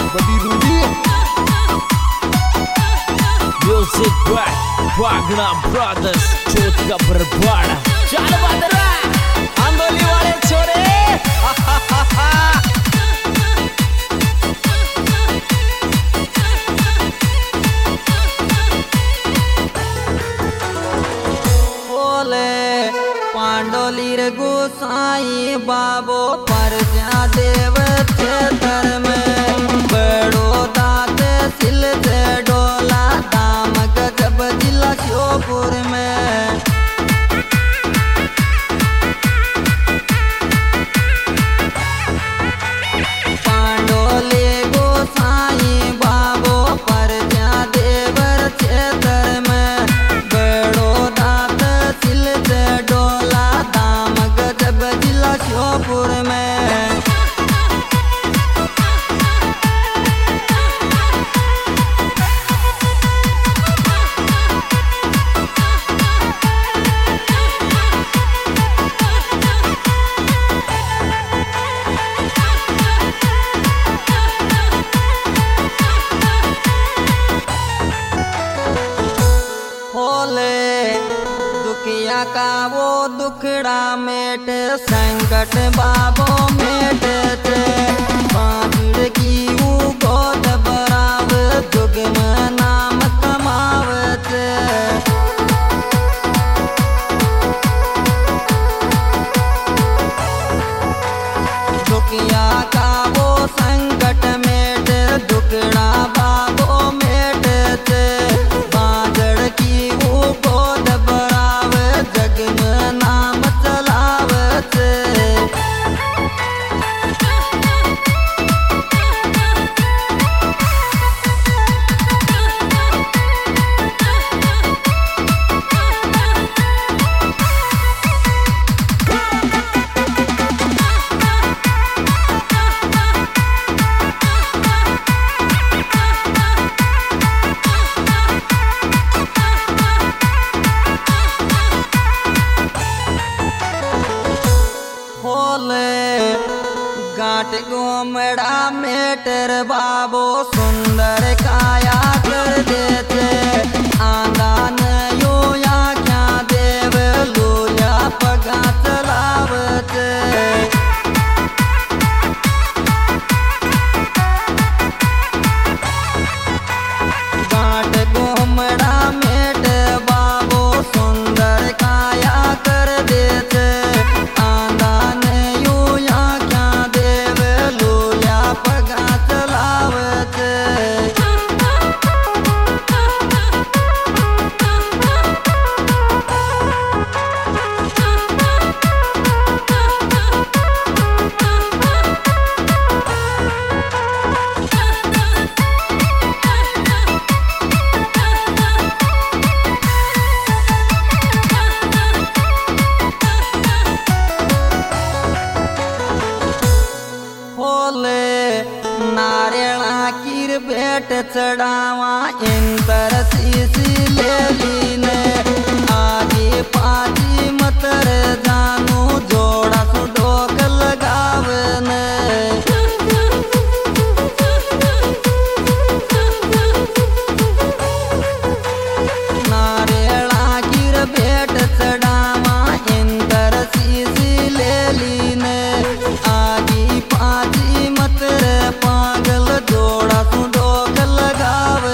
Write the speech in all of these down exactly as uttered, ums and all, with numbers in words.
बड़ी रूडी music by वागना ब्रदर्स चोट का बरबाड़ा चल बदरा आंदोली वाले छोरे पांडोलीर गोसाई बाबो पर जा देव क्षेत्र में बड़ो दात सिल से डोला दाम गजब जिला श्योपुर में पांडोली गोसाई बाबो पर जा देवर क्षेत्र में बड़ो दात सिल से डोला श्योपुर में दुखिया का वो दुखड़ा मेट संकट बाबो मेट बांझड़ की वो गोद बराव जुग में नाम कमावत दुखिया का वो संकट मेट दुखड़ा बाबो मेट बांझड़ की वो गोद जग में नाम चलावत गाट गोमड़ा मेटर बाबो सुंदर काया कर देते आंदान यो या क्या देव लोया पगा चलावत गाट गोमड़ा मेट बाबो सुंदर काया कर देते आंदान यो या क्या देव लोया पगा चलावत नारायणा कीर भेट चढ़ावा इंतर सीसी ले लीने आगे पाजी मतर जानू जोड़ा सु डोक लगावने नारायणा कीर भेट चढ़ावा इंतर सीसी ले लीने आगे पाजी मतर पागल जोड़ा सु डोक लगाव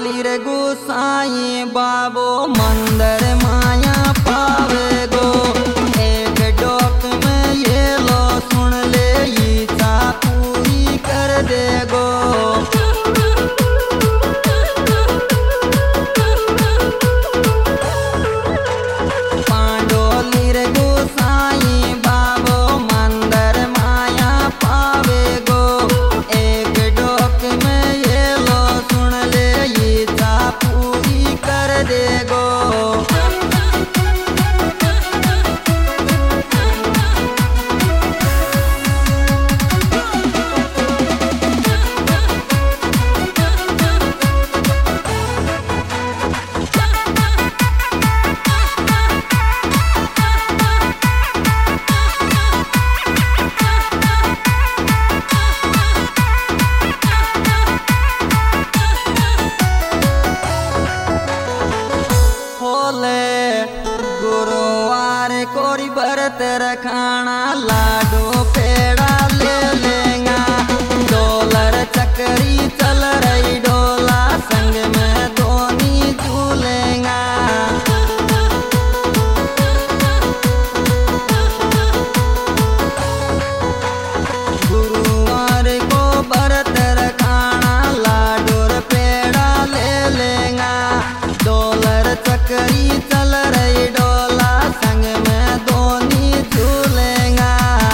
लीर गुसाई बाबो मंदिर माया पावे गो। एक डोक में ये लो सुन ले इच्छा पूरी कर दे गो। पांडोली रे गुसाई बाबो मंदिर माया पावे गो। एक डोक में ये लो सुन ले इच्छा पूरी कर दे गो। गुरुवार कोरी बरत रखाना लाडो पेड़ा ले लेंगा। डोलर चक्री चल रही डोला संग में धोनी झूलेंगा। गुरुवार को बरत रखाना लाडोर पेड़ा ले लेंगा। डोलर चक्री चल रही डोला संग में धोनी झूलेंगा।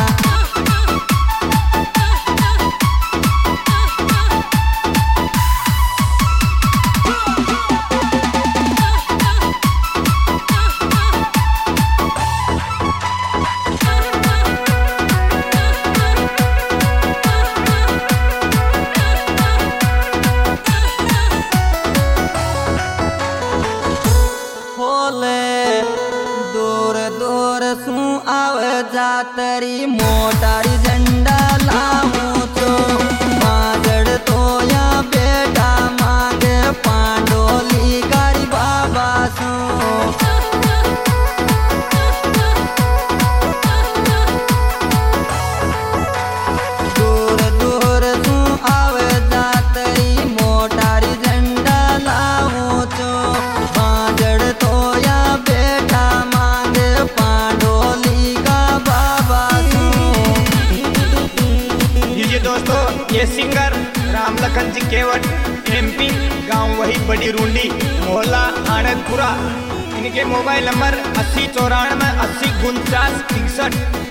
दूर दूर सू आव जातरी मोटारी झंडा लाऊं तो मागड़ तो या बेटा मांगे पांडोली कारी बाबा सू। दूर दूर सू आव जातरी मोटारी झंडा लाऊं तो मागड़ तो या बेटा मांगे पांडोली का बाबा सू। ये दोस्तों ये सिंगर राम लखन जी केवट एमपी गांव वही बड़ी रूंडी मोहल्ला आनंदपुरा। इनके मोबाइल नंबर अस्सी चौरानवे अस्सी उनचास तिरसठ।